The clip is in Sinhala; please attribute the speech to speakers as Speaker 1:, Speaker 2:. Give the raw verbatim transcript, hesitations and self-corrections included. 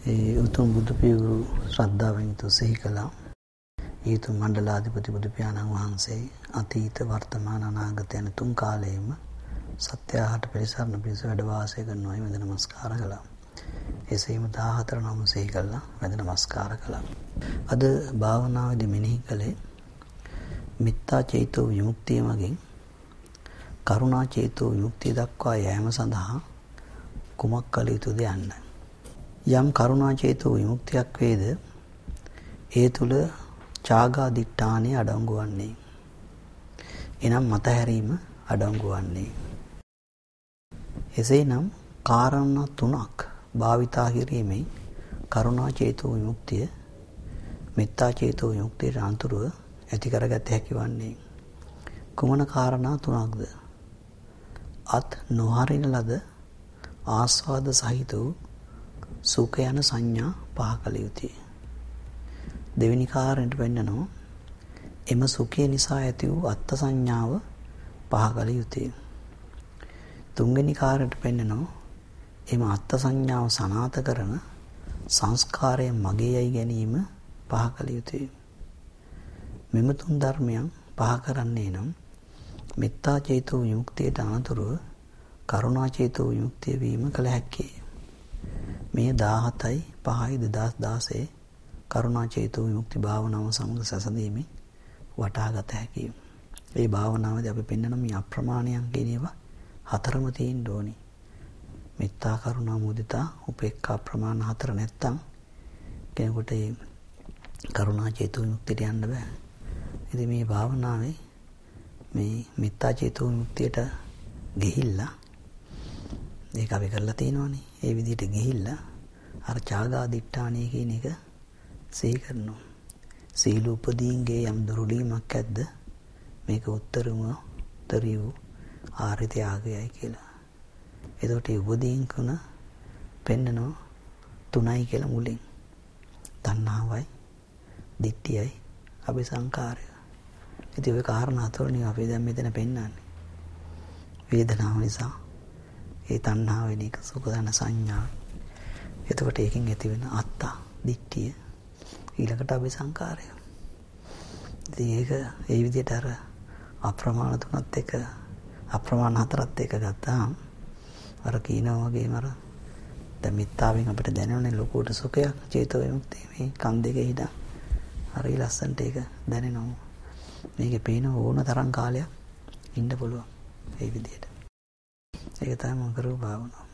Speaker 1: ඒ උතුම් බුදු පියුරු ශ්‍රද්ධාවෙන් යුතු සිහි කළා. ඒ උතුම් මණ්ඩලාධිපති බුදු පියාණන් වහන්සේ අතීත වර්තමාන අනාගත යන තුන් කාලයේම සත්‍යහට පිළිසරණ පිළිස වැඩ වාසය කරනවා. ඒ වන්ද නමස්කාර කළා. එසේම දාහතර නම සිහි කළා. වන්ද නමස්කාර කළා. අද භාවනාවේදී මෙනෙහි කළේ මිත්තා චේතෝ විමුක්තිය මගින් කරුණා චේතෝ විමුක්තිය දක්වා යෑම සඳහා කුමක් කළ යුතුද යන්න. යම් කරුණා චේතෝ විමුක්තියක් වේද ඒ තුල ඡාගාදිඨානෙ අඩංගු වන්නේ. එනම් මතහැරීම අඩංගු වන්නේ. එසේනම් කාරණා තුනක් භාවිතා කිරීමෙන් කරුණා චේතෝ විමුක්තිය මෙත්තා චේතෝ විමුක්තියට අනුතුරුව ඇති කරගත හැකි වන්නේ. කුමන කාරණා තුනක්ද? අත් නොහරින ලද ආස්වාද සහිත වූ සුඛ යන සංඥා පහ කළ යුතුය. දෙවෙනි කාරණයට වෙන්නනෝ එම සුඛය නිසා ඇති වූ අත්ත් සංඥාව පහ කළ යුතුය. තුන්වෙනි කාරණයට වෙන්නනෝ එම අත්ත් සංඥාව සනාත කරන සංස්කාරය මගේ යයි ගැනීම පහ කළ යුතුය. මෙම තුන් ධර්මයන් පහ කරන්නේ නම් මෙත්තා චේතෝ විමුක්තියට අනතුරුව කරුණා චේතෝ විමුක්තිය වීම කළ හැකියි. මේ දාහතයි පහයි දෙදහස් දාසය කරුණා චේතෝ විමුක්ති භාවනාව සමග සැසඳීමෙන් වටහාගත හැකියි. මේ භාවනාවේදී අපි පෙන්වන මේ අප්‍රමාණයන් කියන ඒවා හතරම තියෙන්න ඕනි. මෙත්තා කරුණා මුදිතා උපේක්ඛා ප්‍රමාණ හතර නැත්තම් කෙනෙකුට මේ කරුණා චේතෝ විමුක්තියට යන්න බෑ. ඉතින් මේ භාවනාවේ මේ මෙත්තා චේතෝ විමුක්තියට ගිහිල්ලා ඒක අපි කරලා තියෙනවානේ. ඒ විදිහට ගිහිල්ලා අර ඡාගාදිඨානය කියන එක සිහි කරනවා. සීල උපදීන්ගේ යම් දුරුලීමක් ඇද්ද මේක උත්තරම උත්තරිය ආර්ය ත්‍යාගයයි කියලා. එතකොට ඒ උපදීන් කන පෙන්නනවා තුනයි කියලා මුලින්. තණ්හාවයි, දිට්ඨියයි, අபிසංකාරය. ඉතින් ඔය කාරණා හතරනේ අපි දැන් මෙතන පෙන්නන්නේ. වේදනාව නිසා ඒ තණ්හාව වෙන එක සුඛ දන සංඥා. එතකොට ඒකෙන් ඇති වෙන අත්තා, දිට්ඨිය ඊළඟට අபிසංකාරය. ඉතින් ඒක ඒ විදිහට අර අප්‍රමාණ තුනත් එක අප්‍රමාණ හතරත් එක ගත්තාම අර කීනවා වගේම අර දැන් මිත්තාවෙන් අපිට දැනෙන්නේ ලොකුට සුඛයක් චේතෝ විමුක්තිය මේ කන් දෙකේ හිටා හරි ලස්සනට ඒක දැනෙනවා. මේකේ පේන ඕන තරම් කාලයක් ඉන්න පුළුවන් ඒ විදිහට. ඒක තමයි මම කරුව භාවනාව.